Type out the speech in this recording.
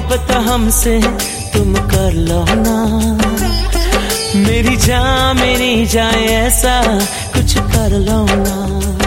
मोहब्बत हमसे तुम कर लो ना, मेरी जान ऐसा कुछ कर लो ना।